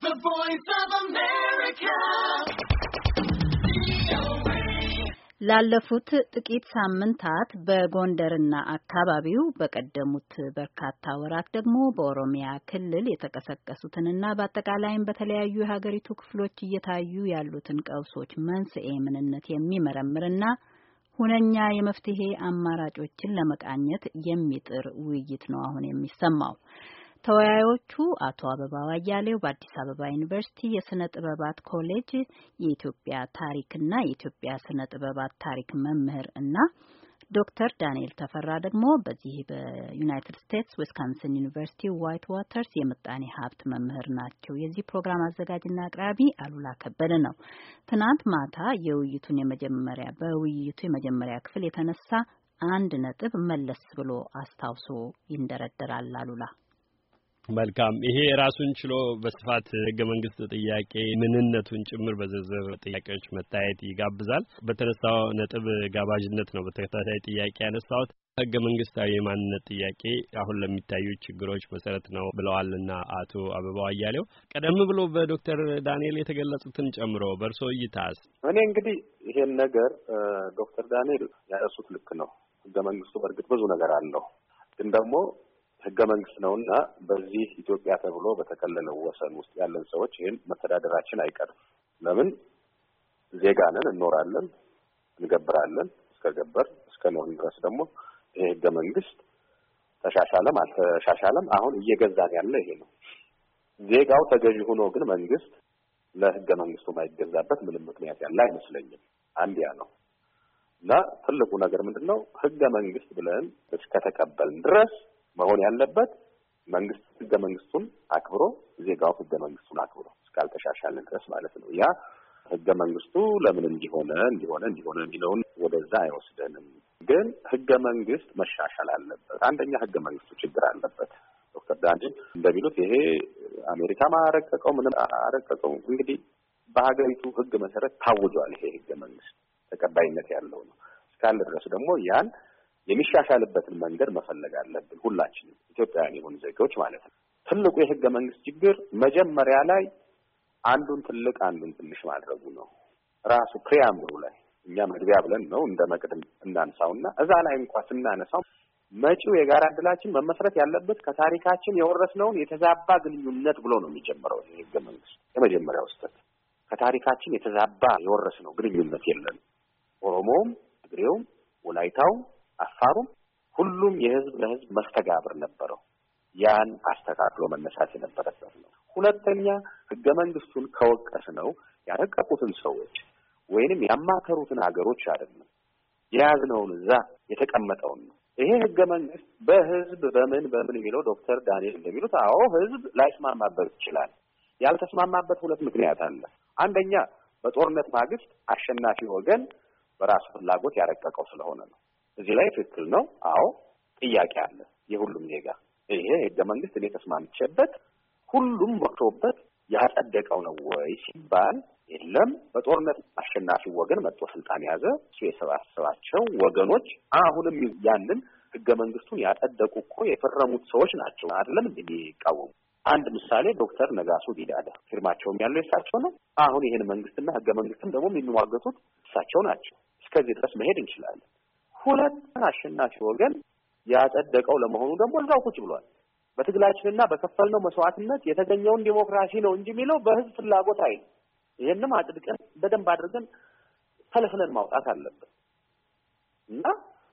The Voice of America. ላለፉት ጥቂት ሳምንታት በጎንደርና አካባቢው በቀደሙት በርካታ ወራት ደግሞ በኦሮሚያ ክልል የተቀሰቀሱትንና በአጠቃላይም በተለያዩ የሀገሪቱ ክፍሎች እየታዩ ያሉትን ቀውሶች መንስኤ ምንነት የሚመረምርና ሁነኛ የመፍትሄ አማራጮችን ለመቃኘት የሚጥር ውይይት ነው አሁን የሚሰማው። ተወያዮቹ አቶ አበባው አያሌው በአዲስ አበባ ዩኒቨርሲቲ የስነ ጥበባት ኮሌጅ የኢትዮጵያ ታሪክና የኢትዮጵያ ስነ ጥበባት ታሪክ መምህር እና ዶክተር ዳንኤል ተፈራ ደግሞ በዚህ በዩናይትድ ስቴትስ ዊስካንሰን ዩኒቨርሲቲ ዋይት ዋተርስ የምጣኔ ሀብት መምህር ናቸው። የዚህ ፕሮግራም አዘጋጅና አቅራቢ አሉላ ከበደ ነው። ትናንት ማታ በውይይቱ የመጀመሪያ ክፍል የተነሳ አንድ ነጥብ መለስ ብሎ አስታውሶ ይንደረደራል። አሉላ መልካም። ይሄ ራሱን ችሎ በስፋት ህገ መንግስት ጥያቄ ምንነቱን ጭምር በዝርዝር ጥያቄዎች መታየት ይጋብዛል። በተነሳው ነጥብ ጋባዥነት ነው በተከታታይ ጥያቄ ያነሳሁት። ህገ መንግስታዊ የማንነት ጥያቄ አሁን ለሚታዩ ችግሮች መሰረት ነው ብለዋልና አቶ አበባው አያሌው ቀደም ብሎ በዶክተር ዳንኤል የተገለጹትን ጨምሮ በእርሶ እይታስ? እኔ እንግዲህ ይሄን ነገር ዶክተር ዳንኤል ያነሱት ልክ ነው። ህገ መንግስቱ በእርግጥ ብዙ ነገር አለው፣ ግን ደግሞ ህገ መንግስት ነውና በዚህ ኢትዮጵያ ተብሎ በተከለለው ወሰን ውስጥ ያለን ሰዎች ይሄን መተዳደራችን አይቀርም። ለምን ዜጋ ነን፣ እንኖራለን፣ እንገብራለን። እስከኖርን ድረስ ደግሞ ይሄ ህገ መንግስት ተሻሻለም አልተሻሻለም አሁን እየገዛን ያለ ይሄ ነው። ዜጋው ተገዢ ሆኖ ግን መንግስት ለህገ መንግስቱ ማይገዛበት ምንም ምክንያት ያለ አይመስለኝም። አንድ ያ ነው እና ትልቁ ነገር ምንድነው? ህገ መንግስት ብለን እስከተቀበልን ድረስ መሆን ያለበት መንግስት ህገ መንግስቱን አክብሮ ዜጋው ህገ መንግስቱን አክብሮ እስካልተሻሻለ ድረስ ማለት ነው። ያ ህገ መንግስቱ ለምን እንዲሆነ የሚለውን ወደዛ አይወስደንም። ግን ህገ መንግስት መሻሻል አለበት። አንደኛ ህገ መንግስቱ ችግር አለበት። ዶክተር ዳንኤል እንደሚሉት ይሄ አሜሪካ ማረቀቀው ምንም አረቀቀው እንግዲህ በሀገሪቱ ህግ መሰረት ታውጇል። ይሄ ህገ መንግስት ተቀባይነት ያለው ነው። እስካለ ድረስ ደግሞ ያን የሚሻሻልበትን መንገድ መፈለግ አለብን። ሁላችንም ኢትዮጵያውያን የሆኑ ዜጎች ማለት ነው። ትልቁ የህገ መንግስት ችግር መጀመሪያ ላይ አንዱን ትልቅ አንዱን ትንሽ ማድረጉ ነው። ራሱ ፕሪያምብሉ ላይ እኛ መግቢያ ብለን ነው እንደ መቅድም እናንሳውና እዛ ላይ እንኳን ስናነሳው መጪው የጋራ ዕድላችን መመስረት ያለበት ከታሪካችን የወረስነውን የተዛባ ግንኙነት ብሎ ነው የሚጀምረው። ይሄ ህገ መንግስት የመጀመሪያው ስህተት ከታሪካችን የተዛባ የወረስነው ግንኙነት የለም። ኦሮሞውም፣ ትግሬውም፣ ወላይታውም አፋሩም ሁሉም የህዝብ ለህዝብ መስተጋብር ነበረው። ያን አስተካክሎ መነሳት የነበረበት ነው። ሁለተኛ ህገ መንግስቱን ከወቀስ ነው ያረቀቁትን ሰዎች ወይንም ያማከሩትን ሀገሮች አይደለም የያዝነውን እዛ የተቀመጠውን ነው። ይሄ ህገ መንግስት በህዝብ በምን የሚለው ዶክተር ዳንኤል እንደሚሉት አዎ ህዝብ ላይስማማበት ይችላል። ያልተስማማበት ሁለት ምክንያት አለ። አንደኛ በጦርነት ማግስት አሸናፊ ወገን በራሱ ፍላጎት ያረቀቀው ስለሆነ ነው። እዚህ ላይ ትክክል ነው። አዎ ጥያቄ አለ የሁሉም ዜጋ። ይሄ ህገ መንግስት እኔ ተስማምቼበት ሁሉም ወጥቶበት ያጸደቀው ነው ወይ ሲባል የለም በጦርነት አሸናፊ ወገን መጥቶ ስልጣን ያዘ። እሱ የሰባሰባቸው ወገኖች አሁንም ያንን ህገ መንግስቱን ያጸደቁ እኮ የፈረሙት ሰዎች ናቸው አይደለም እንደሚቃወሙ። አንድ ምሳሌ ዶክተር ነጋሶ ጊዳዳ ፊርማቸውም ያለው እሳቸው ነው። አሁን ይሄን መንግስትና ህገ መንግስትን ደግሞ የሚዋገቱት እሳቸው ናቸው። እስከዚህ ድረስ መሄድ እንችላለን። ሁለት አሸናፊ ወገን ያጸደቀው ለመሆኑ ደግሞ እዛው ቁጭ ብሏል። በትግላችንና በከፈልነው መስዋዕትነት የተገኘውን ዲሞክራሲ ነው እንጂ የሚለው በህዝብ ፍላጎት አይደለም። ይሄንም አጥድቀን በደንብ አድርገን ተለፍለን ማውጣት አለበት እና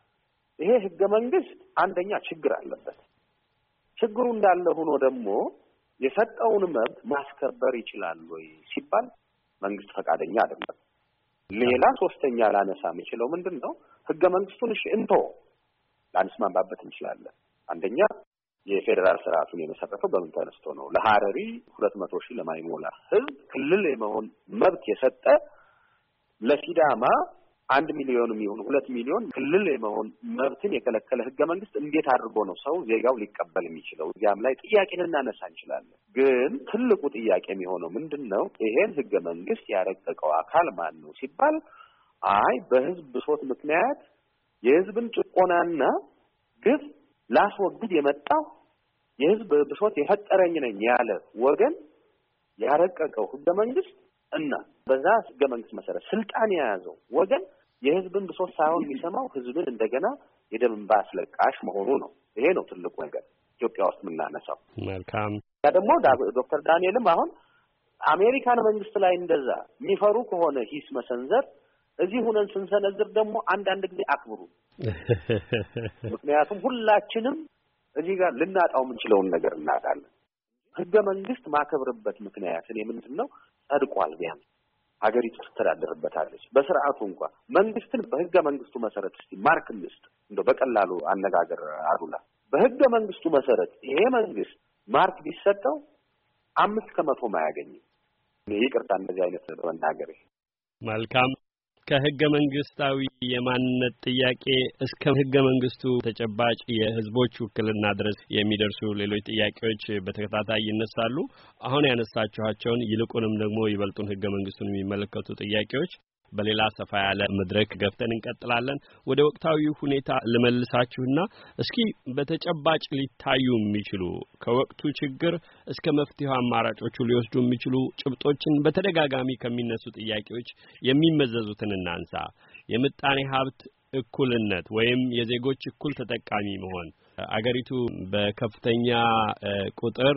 ይሄ ህገ መንግስት አንደኛ ችግር አለበት። ችግሩ እንዳለ ሆኖ ደግሞ የሰጠውን መብት ማስከበር ይችላል ወይ ሲባል መንግስት ፈቃደኛ አይደለም። ሌላ ሶስተኛ ላነሳ የምችለው ምንድነው? ህገ መንግስቱን ላንስማማበት እንችላለን። አንደኛ የፌደራል ስርዓቱን የመሰረተው በምን ተነስቶ ነው? ለሐረሪ 200,000 ለማይሞላ ህዝብ ክልል የመሆን መብት የሰጠ ለሲዳማ 1 ሚሊዮን የሚሆን 2 ሚሊዮን ክልል የመሆን መብትን የከለከለ ህገ መንግስት እንዴት አድርጎ ነው ሰው ዜጋው ሊቀበል የሚችለው? እዚያም ላይ ጥያቄን እናነሳ እንችላለን። ግን ትልቁ ጥያቄ የሚሆነው ምንድነው? ይሄን ህገ መንግስት ያረቀቀው አካል ማን ነው ሲባል በህዝብ ብሶት ምክንያት የህዝብን ጭቆናና ግፍ ላስወግድ የመጣው የህዝብ ብሶት የፈጠረኝ ነኝ ያለ ወገን ያረቀቀው ህገ መንግስት እና በዛ ህገ መንግስት መሰረት ስልጣን የያዘው ወገን የህዝብን ብሶት ሳይሆን የሚሰማው ህዝብን እንደገና የደም እንባ አስለቃሽ መሆኑ ነው። ይሄ ነው ትልቁ ነገር ኢትዮጵያ ውስጥ የምናነሳው። መልካም። ያ ደግሞ ዶክተር ዳንኤልም አሁን አሜሪካን መንግስት ላይ እንደዛ የሚፈሩ ከሆነ ሂስ መሰንዘር እዚህ ሆነን ስንሰነዝር ደግሞ አንዳንድ ጊዜ አክብሩ። ምክንያቱም ሁላችንም እዚህ ጋር ልናጣው የምንችለውን ነገር እናጣለን። ህገ መንግስት ማከብርበት ምክንያት እኔ ምንድነው ጸድቋል። ቢያንስ ሀገሪቱ ትተዳደርበታለች በስርዓቱ እንኳን መንግስትን በህገ መንግስቱ መሰረት እስቲ ማርክ ልስጥ እንደው በቀላሉ አነጋገር አሉላ በህገ መንግስቱ መሰረት ይሄ መንግስት ማርክ ቢሰጠው 5% ማያገኝም። ይቅርታ እንደዚህ አይነት መናገር። መልካም። ከህገ መንግስታዊ የማንነት ጥያቄ እስከ ህገ መንግስቱ ተጨባጭ የህዝቦች ውክልና ድረስ የሚደርሱ ሌሎች ጥያቄዎች በተከታታይ ይነሳሉ። አሁን ያነሳችኋቸውን ይልቁንም ደግሞ ይበልጡን ህገ መንግስቱን የሚመለከቱ ጥያቄዎች በሌላ ሰፋ ያለ መድረክ ገፍተን እንቀጥላለን። ወደ ወቅታዊ ሁኔታ ልመልሳችሁና እስኪ በተጨባጭ ሊታዩ የሚችሉ ከወቅቱ ችግር እስከ መፍትሄው አማራጮቹ ሊወስዱ የሚችሉ ጭብጦችን በተደጋጋሚ ከሚነሱ ጥያቄዎች የሚመዘዙትን እናንሳ። የምጣኔ ሀብት እኩልነት ወይም የዜጎች እኩል ተጠቃሚ መሆን አገሪቱ በከፍተኛ ቁጥር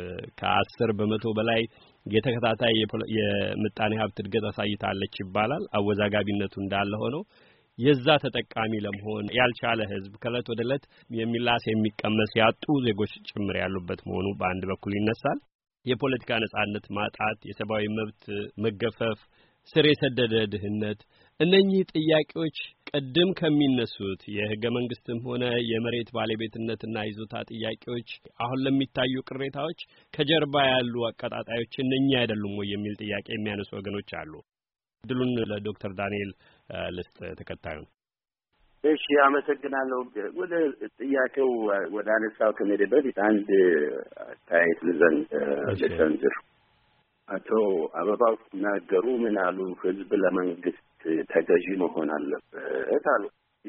ከ10% በላይ የተከታታይ የምጣኔ ሀብት እድገት አሳይታለች ይባላል። አወዛጋቢነቱ እንዳለ ሆኖ የዛ ተጠቃሚ ለመሆን ያልቻለ ህዝብ ከእለት ወደ እለት የሚላስ የሚቀመስ ያጡ ዜጎች ጭምር ያሉበት መሆኑ በአንድ በኩል ይነሳል። የፖለቲካ ነጻነት ማጣት፣ የሰብአዊ መብት መገፈፍ፣ ስር የሰደደ ድህነት፣ እነኚህ ጥያቄዎች ቀደም ከሚነሱት የህገ መንግስትም ሆነ የመሬት ባለቤትነትና ይዞታ ጥያቄዎች አሁን ለሚታዩ ቅሬታዎች ከጀርባ ያሉ አቀጣጣዮች እነኚህ አይደሉም ወይ የሚል ጥያቄ የሚያነሱ ወገኖች አሉ። ድሉን ለዶክተር ዳንኤል ልስጥ ተከታዩን። እሺ፣ አመሰግናለሁ። ወደ ጥያቄው ወደ አነሳው ከመሄድ በፊት አንድ አስተያየት ልሰንዝር። አቶ አበባው ሲናገሩ ምን አሉ? ህዝብ ለመንግስት ተገዢ መሆን አለበት አሉ።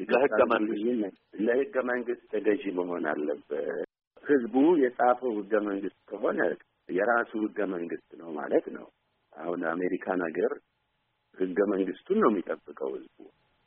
ለህገ መንግስት ተገዢ መሆን አለበት። ህዝቡ የጻፈው ህገ መንግስት ከሆነ የራሱ ህገ መንግስት ነው ማለት ነው። አሁን አሜሪካን ሀገር ህገ መንግስቱን ነው የሚጠብቀው ህዝቡ፣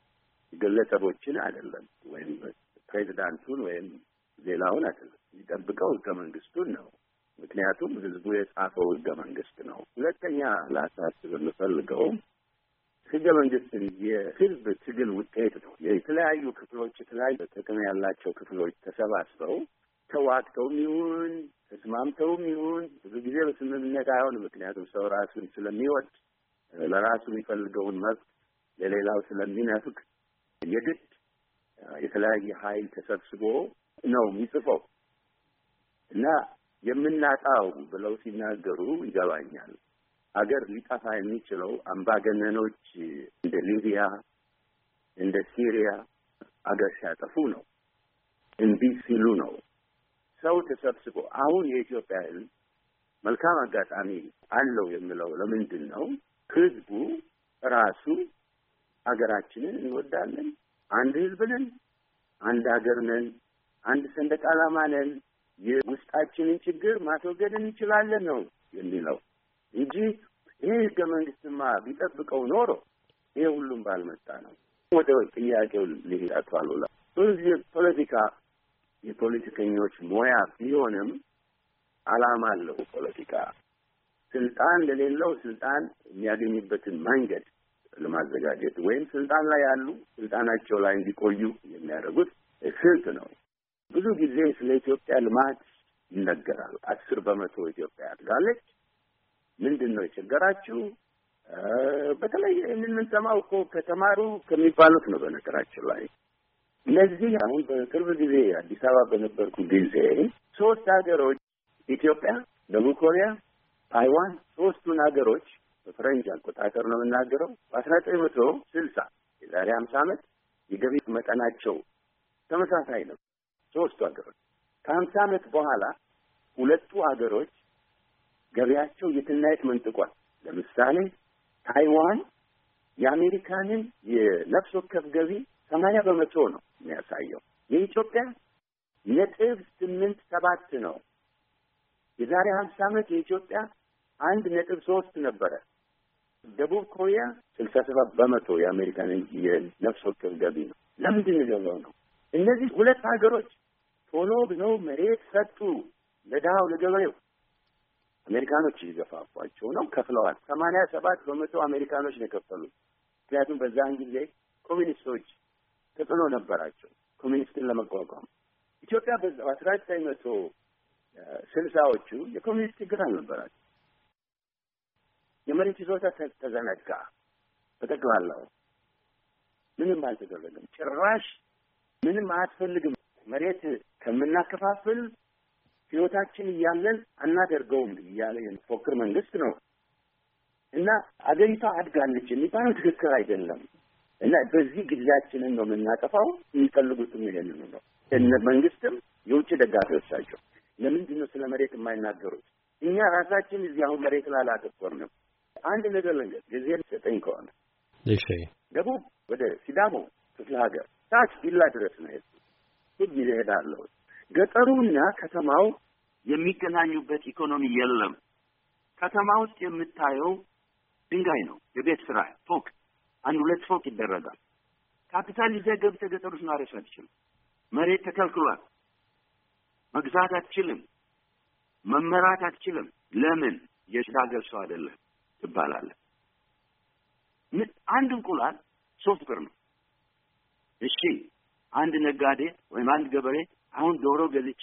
ግለሰቦችን አይደለም፣ ወይም ፕሬዚዳንቱን ወይም ሌላውን አይደለም። የሚጠብቀው ህገ መንግስቱን ነው። ምክንያቱም ህዝቡ የጻፈው ህገ መንግስት ነው። ሁለተኛ ላሳስብ የምፈልገው ህገ መንግስት የህዝብ ትግል ውጤት ነው። የተለያዩ ክፍሎች፣ የተለያዩ ጥቅም ያላቸው ክፍሎች ተሰባስበው ተዋግተውም ይሁን ተስማምተውም ይሁን ብዙ ጊዜ በስምምነት አይሆንም። ምክንያቱም ሰው ራሱን ስለሚወድ ለራሱ የሚፈልገውን መብት ለሌላው ስለሚነፍቅ የግድ የተለያየ ኃይል ተሰብስቦ ነው የሚጽፈው እና የምናጣው ብለው ሲናገሩ ይገባኛል። አገር ሊጠፋ የሚችለው አምባገነኖች እንደ ሊቢያ እንደ ሲሪያ አገር ሲያጠፉ ነው፣ እንቢ ሲሉ ነው። ሰው ተሰብስቦ አሁን የኢትዮጵያ ህዝብ መልካም አጋጣሚ አለው የሚለው ለምንድን ነው? ህዝቡ ራሱ አገራችንን እንወዳለን፣ አንድ ህዝብ ነን፣ አንድ ሀገር ነን፣ አንድ ሰንደቅ ዓላማ ነን፣ የውስጣችንን ችግር ማስወገድ እንችላለን ነው የሚለው እንጂ ይሄ ህገ መንግስትማ ቢጠብቀው ኖሮ ይሄ ሁሉም ባልመጣ ነው። ወደ ጥያቄው ልሂድ። አቶ አሉላ ፖለቲካ የፖለቲከኞች ሙያ ቢሆንም ዓላማ አለው። ፖለቲካ ስልጣን ለሌለው ስልጣን የሚያገኝበትን መንገድ ለማዘጋጀት ወይም ስልጣን ላይ ያሉ ስልጣናቸው ላይ እንዲቆዩ የሚያደርጉት ስልት ነው። ብዙ ጊዜ ስለ ኢትዮጵያ ልማት ይነገራል። 10% ኢትዮጵያ አድጋለች። ምንድን ነው የቸገራችሁ? በተለይ የምንሰማው እኮ ከተማሩ ከሚባሉት ነው። በነገራችን ላይ እነዚህ አሁን በቅርብ ጊዜ አዲስ አበባ በነበርኩ ጊዜ 3 ሀገሮች ኢትዮጵያ፣ ደቡብ ኮሪያ፣ ታይዋን 3ቱን ሀገሮች በፈረንጅ አቆጣጠር ነው የምናገረው በ1960 የዛሬ 50 ዓመት የገቢ መጠናቸው ተመሳሳይ ነው። 3ቱ ሀገሮች ከ50 ዓመት በኋላ 2ቱ ሀገሮች ገቢያቸው የትናየት መንጥቋል። ለምሳሌ ታይዋን የአሜሪካንን የነፍስ ወከፍ ገቢ 80% ነው የሚያሳየው። የኢትዮጵያ 0.87 ነው። የዛሬ 50 ዓመት የኢትዮጵያ 1.3 ነበረ። ደቡብ ኮሪያ 67% የአሜሪካን የነፍስ ወከፍ ገቢ ነው። ለምንድን ነው? እነዚህ ሁለት ሀገሮች ቶሎ ብለው መሬት ሰጡ ለድሃው ለገበሬው። አሜሪካኖች ይገፋፏቸው ነው፣ ከፍለዋል። 87% አሜሪካኖች ነው የከፈሉት። ምክንያቱም በዛን ጊዜ ኮሚኒስቶች ተጽዕኖ ነበራቸው ኮሚኒስትን ለመቋቋም። ኢትዮጵያ በ1960ዎቹ የኮሚኒስት ችግር አልነበራቸው። የመሬት ይዞታ ተዘነጋ። በጠቅላላው ምንም አልተደረገም። ጭራሽ ምንም አያስፈልግም መሬት ከምናከፋፍል ህይወታችን እያለን አናደርገውም እያለ የሚፎክር መንግስት ነው እና አገሪቷ አድጋለች የሚባለው ትክክል አይደለም። እና በዚህ ጊዜያችንን ነው የምናጠፋው። የሚፈልጉትም ይሄንን ነው። እነ መንግስትም የውጭ ደጋፊዎቻቸው ለምንድን ነው ስለ መሬት የማይናገሩት? እኛ ራሳችን እዚህ አሁን መሬት ላይ አላተኮርንም። አንድ ነገር ልንገር፣ ጊዜ ሰጠኝ ከሆነ እሺ፣ ደቡብ ወደ ሲዳሞ ክፍለ ሀገር ታች ቢላ ድረስ ነው ይሄዳለሁ። ገጠሩና ከተማው የሚገናኙበት ኢኮኖሚ የለም። ከተማ ውስጥ የምታየው ድንጋይ ነው፣ የቤት ስራ ፎቅ፣ 1-2 ፎቅ ይደረጋል። ካፒታል ይዘህ ገብተህ ገጠር ውስጥ ማረስ አትችልም። መሬት ተከልክሏል። መግዛት አትችልም። መመራት አትችልም። ለምን? የሀገር ሰው አይደለም ትባላለህ። አንድ እንቁላል 3 ብር ነው። እሺ፣ አንድ ነጋዴ ወይም አንድ ገበሬ አሁን ዶሮ ገዝቼ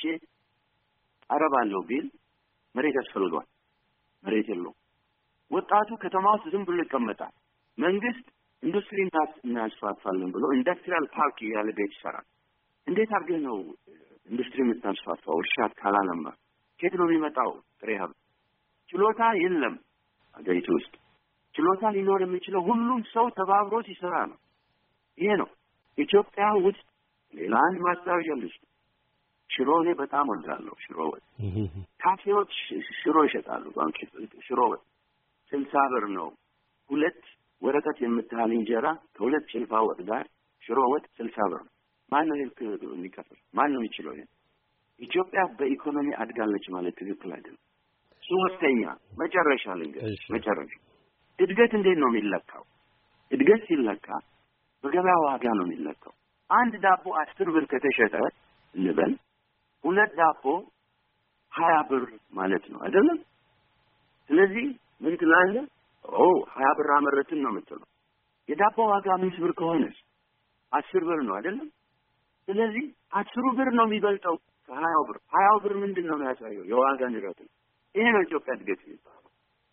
አረባለሁ ቢል መሬት ያስፈልገዋል። መሬት የለውም። ወጣቱ ከተማ ውስጥ ዝም ብሎ ይቀመጣል። መንግስት ኢንዱስትሪ እናስፋፋለን ብሎ ኢንዱስትሪያል ፓርክ ያለ ቤት ይሰራል። እንዴት አድርገህ ነው ኢንዱስትሪ የምታስፋፋው? እርሻ ካላለማ ከየት ነው የሚመጣው ጥሬ ሀብት? ችሎታ የለም አገሪቱ ውስጥ። ችሎታ ሊኖር የሚችለው ሁሉም ሰው ተባብሮ ሲሰራ ነው። ይሄ ነው ኢትዮጵያ ውስጥ። ሌላ አንድ ማስታወሻ ልስጥ። ሽሮ እኔ በጣም ወዳለሁ። ሽሮ ወጥ ካፌዎች ሽሮ ይሸጣሉ። ባንክ ሽሮ ወጥ 60 ብር ነው። 2 ወረቀት የምታህል እንጀራ ከ2 ጭልፋ ወጥ ጋር ሽሮ ወጥ 60 ብር ነው። ማን ነው የሚከፍል? ማን ነው የሚችለው? ይሄ ኢትዮጵያ በኢኮኖሚ አድጋለች ማለት ትክክል አይደለም። ሶስተኛ መጨረሻ መጨረሻ እድገት እንዴት ነው የሚለካው? እድገት ሲለካ በገበያ ዋጋ ነው የሚለካው። አንድ ዳቦ 10 ብር ከተሸጠ እንበል 2 ዳቦ 20 ብር ማለት ነው አይደለም? ስለዚህ ምን ትላለህ? 20 ብር አመረትን ነው የምትለው። የዳቦ ዋጋ 5 ብር ከሆነስ 10 ብር ነው አይደለም? ስለዚህ 10 ብር ነው የሚበልጠው ከ20 ብር። 20 ብር ምንድን ነው የሚያሳየው? የዋጋ ንረት ነው። ይሄ ነው ኢትዮጵያ እድገት የሚባለው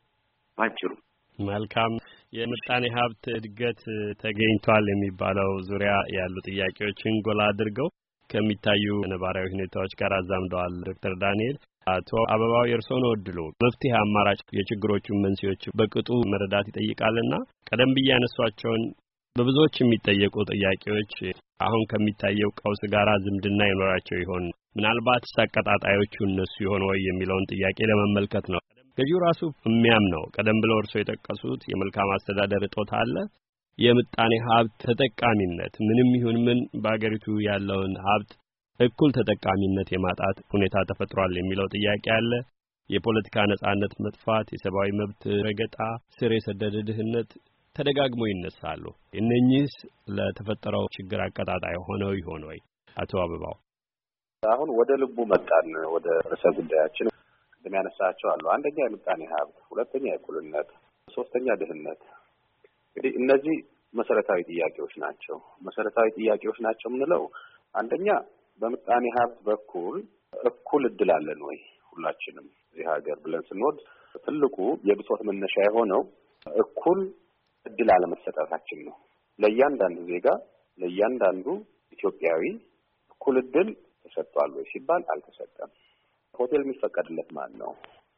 ባጭሩ። መልካም። የምጣኔ ሀብት እድገት ተገኝቷል የሚባለው ዙሪያ ያሉ ጥያቄዎችን ጎላ አድርገው ከሚታዩ ነባራዊ ሁኔታዎች ጋር አዛምደዋል ዶክተር ዳንኤል። አቶ አበባው የእርስዎ ነው እድሉ። መፍትሄ አማራጭ የችግሮቹን መንስኤዎች በቅጡ መረዳት ይጠይቃልና ቀደም ብዬ ያነሷቸውን በብዙዎች የሚጠየቁ ጥያቄዎች አሁን ከሚታየው ቀውስ ጋር ዝምድና ይኖራቸው ይሆን? ምናልባት አቀጣጣዮቹ እነሱ ይሆን ወይ የሚለውን ጥያቄ ለመመልከት ነው። ገዢው ራሱ የሚያምነው ቀደም ብለው እርስዎ የጠቀሱት የመልካም አስተዳደር እጦት አለ። የምጣኔ ሀብት ተጠቃሚነት ምንም ይሁን ምን በአገሪቱ ያለውን ሀብት እኩል ተጠቃሚነት የማጣት ሁኔታ ተፈጥሯል የሚለው ጥያቄ አለ። የፖለቲካ ነጻነት መጥፋት፣ የሰብአዊ መብት ረገጣ፣ ስር የሰደደ ድህነት ተደጋግሞ ይነሳሉ። እነኚህስ ለተፈጠረው ችግር አቀጣጣይ ሆነው ይሆን ወይ? አቶ አበባው አሁን ወደ ልቡ መጣን። ወደ ርዕሰ ጉዳያችን ቅድም ያነሳቸው አሉ። አንደኛ የምጣኔ ሀብት፣ ሁለተኛ የእኩልነት፣ ሶስተኛ ድህነት። እንግዲህ እነዚህ መሰረታዊ ጥያቄዎች ናቸው። መሰረታዊ ጥያቄዎች ናቸው የምንለው አንደኛ በምጣኔ ሀብት በኩል እኩል እድል አለን ወይ ሁላችንም እዚህ ሀገር ብለን ስንወድ ትልቁ የብሶት መነሻ የሆነው እኩል እድል አለመሰጠታችን ነው። ለእያንዳንዱ ዜጋ ለእያንዳንዱ ኢትዮጵያዊ እኩል እድል ተሰጥቷል ወይ ሲባል አልተሰጠም። ሆቴል የሚፈቀድለት ማን ነው?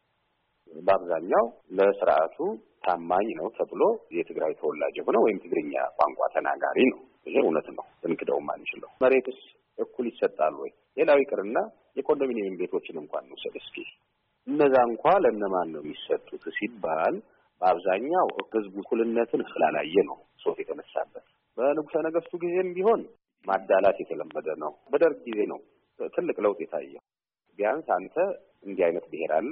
በአብዛኛው ለስርዓቱ ታማኝ ነው ተብሎ የትግራይ ተወላጅ የሆነ ወይም ትግርኛ ቋንቋ ተናጋሪ ነው። ይሄ እውነት ነው፣ እንክደውም አንችለው። መሬትስ እኩል ይሰጣል ወይ? ሌላው ይቅርና የኮንዶሚኒየም ቤቶችን እንኳን እንውሰድ እስኪ። እነዛ እንኳን ለእነማን ነው የሚሰጡት ሲባል በአብዛኛው ህዝቡ እኩልነትን ስላላየ ነው ሶት የተነሳበት። በንጉሠ ነገሥቱ ጊዜም ቢሆን ማዳላት የተለመደ ነው። በደርግ ጊዜ ነው ትልቅ ለውጥ የታየው። ቢያንስ አንተ እንዲህ አይነት ብሔር አለህ፣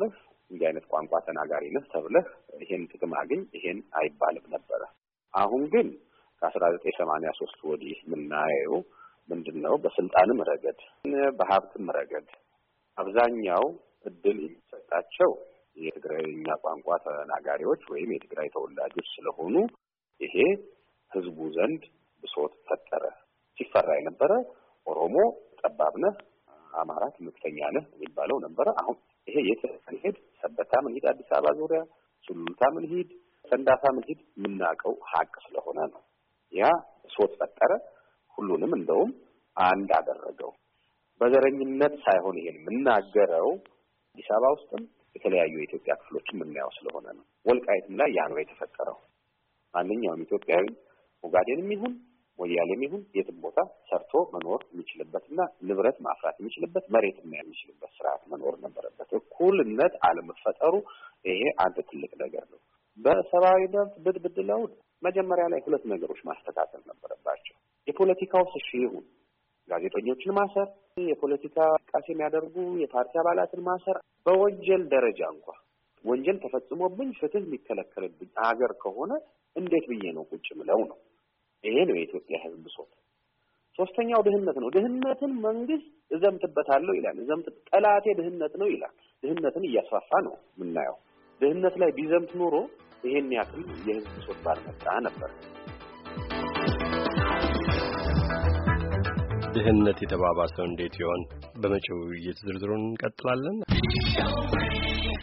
እንዲህ አይነት ቋንቋ ተናጋሪ ነህ ተብለህ ይሄን ጥቅም አግኝ ይሄን አይባልም ነበረ። አሁን ግን ከ1983 ወዲህ የምናየው ምንድነው? በስልጣንም ረገድ በሀብትም ረገድ አብዛኛው እድል የሚሰጣቸው የትግራይኛ ቋንቋ ተናጋሪዎች ወይም የትግራይ ተወላጆች ስለሆኑ ይሄ ህዝቡ ዘንድ ብሶት ፈጠረ። ሲፈራ የነበረ ኦሮሞ ጠባብ ነህ፣ አማራ ትምክተኛ ነህ የሚባለው ነበረ። አሁን ይሄ የት ሄድ? ሰበታ ምን ሄድ? አዲስ አበባ ዙሪያ ሱሉልታ ምን ሄድ? ሰንዳፋ ምን ሄድ? የምናውቀው ሀቅ ስለሆነ ነው። ያ ብሶት ፈጠረ። ሁሉንም እንደውም አንድ አደረገው። በዘረኝነት ሳይሆን ይሄን የምናገረው አዲስ አበባ ውስጥም የተለያዩ የኢትዮጵያ ክፍሎችን የምናየው ስለሆነ ነው። ወልቃይትም ላይ ያ ነው የተፈጠረው። ማንኛውም ኢትዮጵያዊ ኦጋዴንም ይሁን ወያሌም ይሁን የትም ቦታ ሰርቶ መኖር የሚችልበትና ንብረት ማፍራት የሚችልበት መሬት የሚችልበት ስርዓት መኖር ነበረበት። እኩልነት አለመፈጠሩ ይሄ አንድ ትልቅ ነገር ነው። በሰብአዊ መብት ብድብድለው መጀመሪያ ላይ ሁለት ነገሮች ማስተካከል ነበረባቸው። የፖለቲካው እሺ ይሁን ጋዜጠኞችን ማሰር፣ የፖለቲካ እንቅስቃሴ የሚያደርጉ የፓርቲ አባላትን ማሰር፣ በወንጀል ደረጃ እንኳን ወንጀል ተፈጽሞብኝ ፍትህ የሚከለከልብኝ አገር ከሆነ እንዴት ብዬ ነው ቁጭ ምለው ነው። ይሄ ነው የኢትዮጵያ ሕዝብ ብሶት። ሶስተኛው ድህነት ነው። ድህነትን መንግስት እዘምትበታለሁ ይላል። ጠላቴ ድህነት ነው ይላል። ድህነትን እያስፋፋ ነው የምናየው። ድህነት ላይ ቢዘምት ኖሮ ይሄን ያክል የሕዝብ ብሶት ባልመጣ ነበር። ድህነት የተባባሰው እንዴት ይሆን? በመጪው ውይይት ዝርዝሩን እንቀጥላለን።